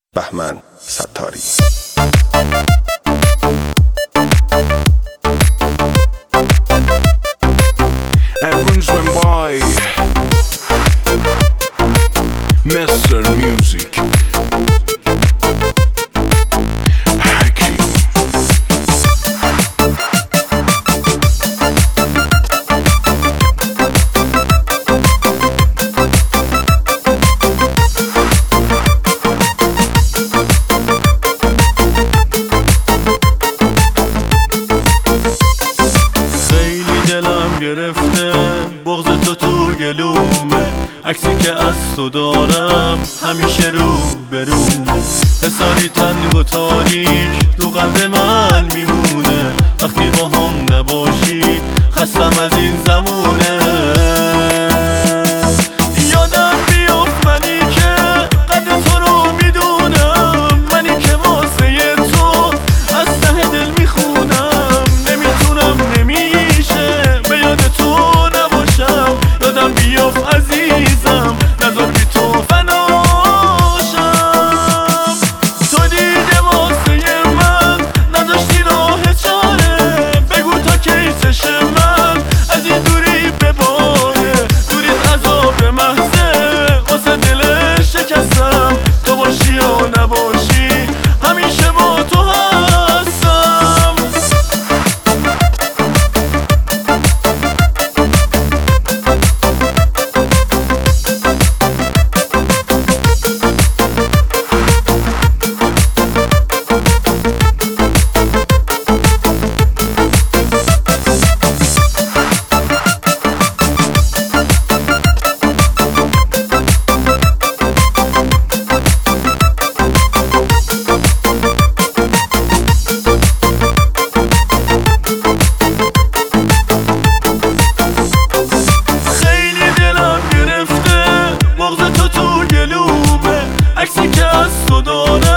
بهمن ستاری. Arrangement by Mr. Music. گرفته بغض تو گلومه، عکسی که از تو دارم همیشه رو برومه. حساری تنگ و تاریک تو قلب من میمونه، وقتی با هم نباشی خستم از این زمونه. یادم بیفت منی که قدر تو رو میدونم، منی که واسه تو از ته دل میخونم. نمیتونم نمیشه به یاد تو نباشم، یادم بیفت عزیزم نذار بی تو فناشم. تو دیگه واسه من نداشتی راه چاره، بگو تا کی چشم من از این دوری بباره. دوریت عذاب محضه واسه دل شکستم، تو باشی یا نباشی همیشه با تو هستم. عکسی که از تو دارم